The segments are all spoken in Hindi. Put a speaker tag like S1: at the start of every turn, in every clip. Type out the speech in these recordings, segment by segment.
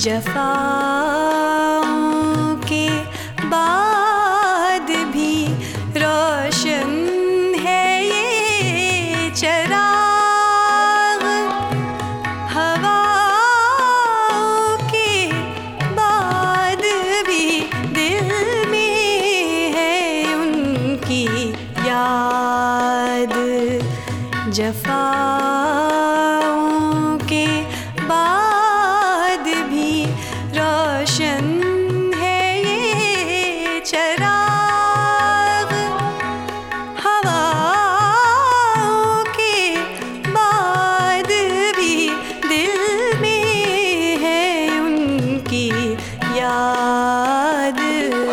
S1: जफ़ाओं के बाद भी रोशन है ये चराग। हवाओं के बाद भी दिल में है उनकी याद। जफ़ाओं के बाद भी रोशन है ये चराग। हवाओं के बाद भी दिल में है उनकी याद।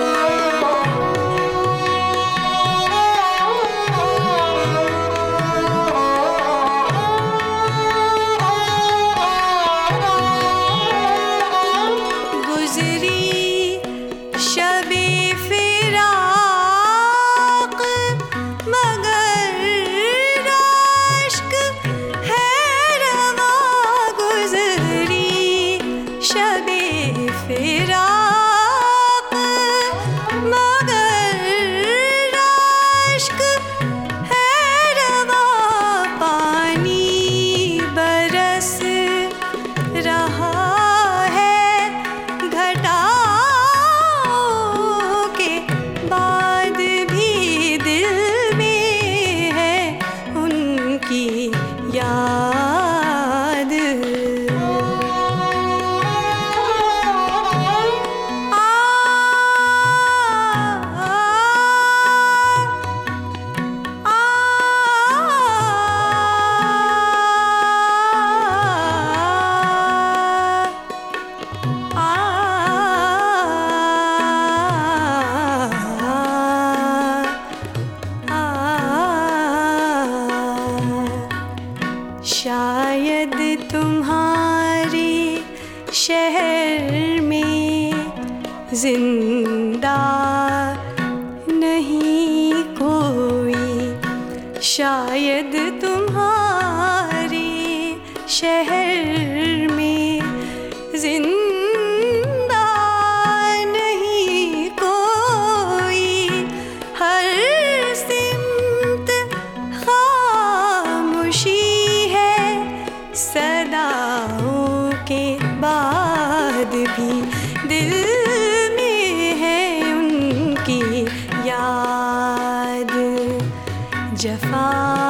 S1: शायद तुम्हारे शहर में जिंदा नहीं कोई। शायद तुम्हारे शहर में जिंदा नहीं कोई। हर सिमत खामोशी सदाओं के बाद भी दिल में है उनकी याद। जफ़ा